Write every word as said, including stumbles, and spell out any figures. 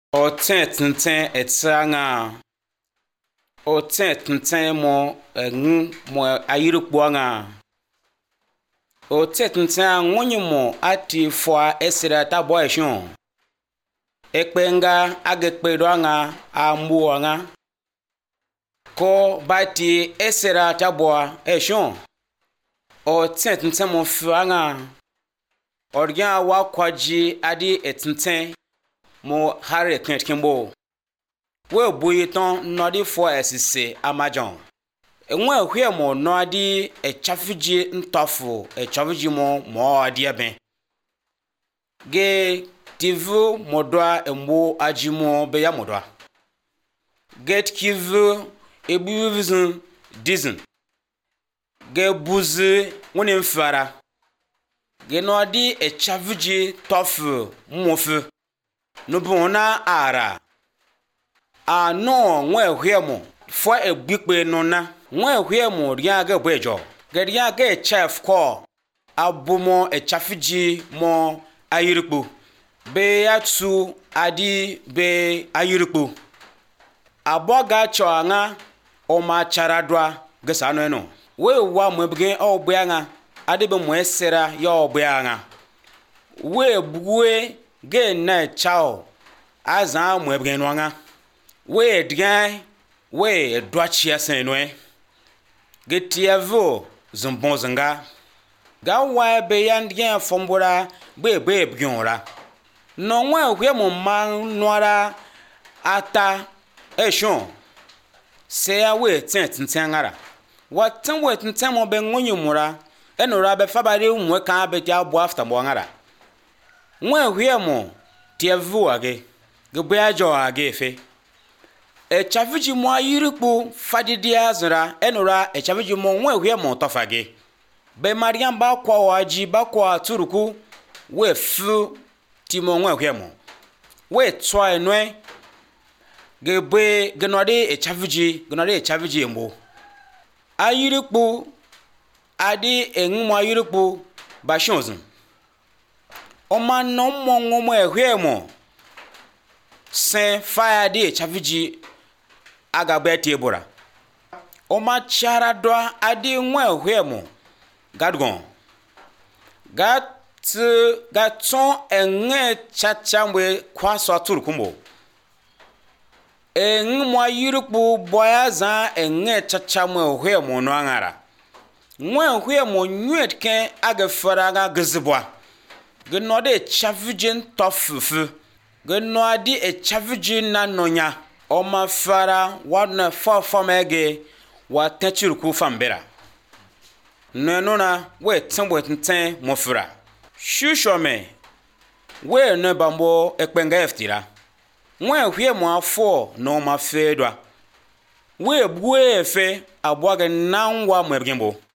O ten tenten etsanga o ten tenten mo ngu mo ayirukbuanga o ten tenten ngonyumo ati fwa esira tabo eshon ekpenga agekpedoanga ambuanga ko bati esira tabo eshon o ten tenten mo fanga organ wa kwaji adi etenten mo hare kent kimbo we buyiton nodi fo esise amajon enwe hwe mo no adi echafiji ntofo echafiji mo mo adi aben ge tivu modwa embo ajimo be ya modwa get kivu ebuvizun dizin ge buzi woni mfara ge no adi echafiji tofu mofu no bona ara a no nwe hwemo fo egbikpe no na nwe hwemo ria ga bejo geria ga chef ko abumo echafiji mo ayirukpu be yatsu adi be ayirukpu aboga choanga o ma charadwa gesano eno we wa mo bgen o beanga adi be mo esera ya o beanga we buwe ge na chao azan mo bgen wanga we dgan we dwachia senwe getiavo zumbonzanga ga wa be yandgen fombora be be bgyonra no nwa hwe mo man noara ata eshon se ya we tenten ngara wa ten we tenten mo be ngonyumura enora be fabare umwe kan be ja bo after mo ngara nwa hwe mo tiavo age gbe ajo age fe echafiji mo ayirukpu fadidi azra enora echafiji mo nwe hwe mo tofage be mariam ba kwa waji ba kwa turuku we fu ti mo nwe hwe mo we twa enwe gebe genode echafiji genode echafiji mbo ayirukpu adi enwu mo ayirukpu ba shonzun o ma no mo ngomo ehwe mo sen fire di echafiji agagbe tebura o ma chara do adi nwe hwemo gadgon gat gaton enge chachamwe kwaso turukumbo en mo yirukbu boyaza enge chachamwe hwemo no angara nwe hwemo nyet ken agafara ga gzibwa gnode chavijin tofufu gnode e chavijin na nonya o ma fara wadna fa famege wa tachiruku fambera nenona we tsembo tenten mo fura shushome we ne bambo ekpenga eftira nwe hwie mo afo no ma fedwa we buwe efe abwaga nanwa mo ebgembo